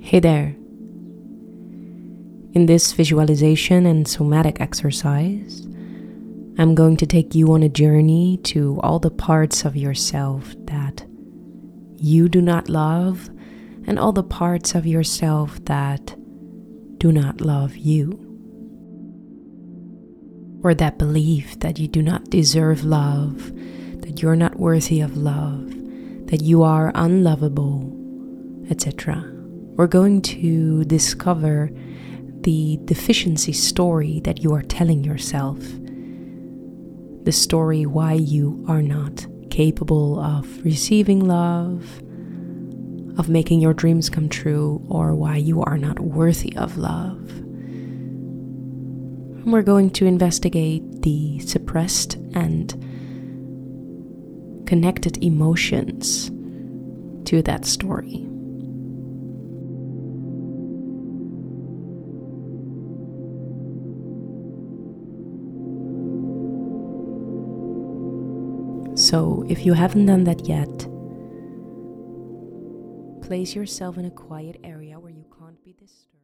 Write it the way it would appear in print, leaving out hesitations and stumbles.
Hey there. In this visualization and somatic exercise, I'm going to take you on a journey to all the parts of yourself that you do not love and all the parts of yourself that do not love you. Or that belief that you do not deserve love, that you're not worthy of love, that you are unlovable, etc. We're going to discover the deficiency story that you are telling yourself. The story why you are not capable of receiving love, of making your dreams come true, or why you are not worthy of love. And we're going to investigate the suppressed and connected emotions to that story. So, if you haven't done that yet, place yourself in a quiet area where you can't be disturbed.